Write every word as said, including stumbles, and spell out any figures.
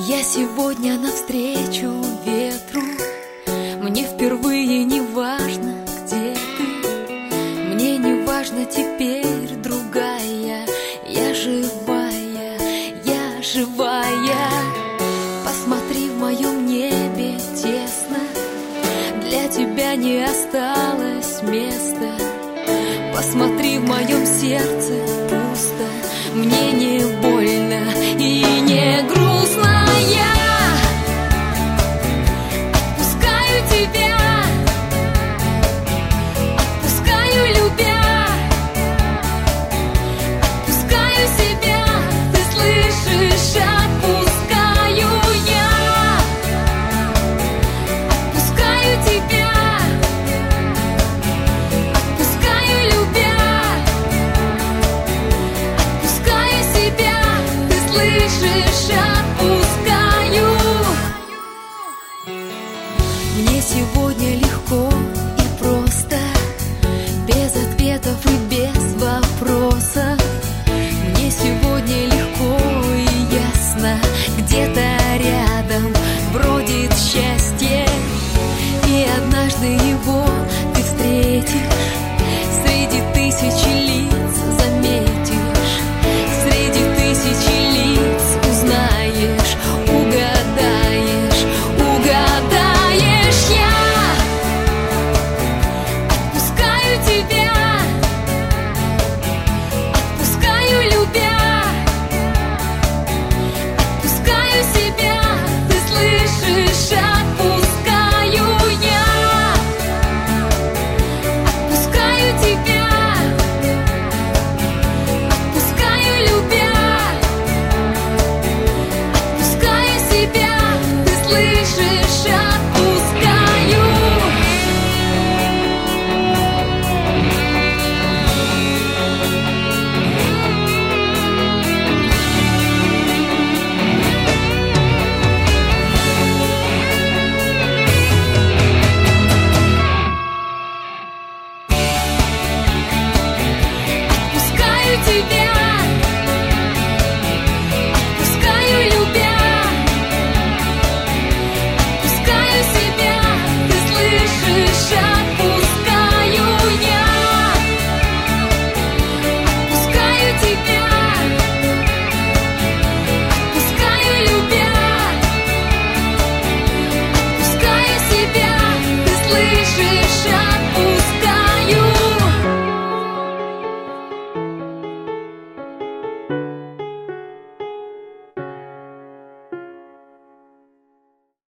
Я сегодня навстречу ветру. Мне впервые не важно, где ты. Мне не важно теперь другая. Я живая, я живая. Посмотри, в моем небе тесно. Для тебя не осталось места. Посмотри, в моем сердце пусто. Мне не больно и не грустно. Я отпускаю тебя, отпускаю, любя, отпускаю себя. Ты слышишь? Отпускаю я, отпускаю тебя, отпускаю, любя, отпускаю себя. Ты слышишь?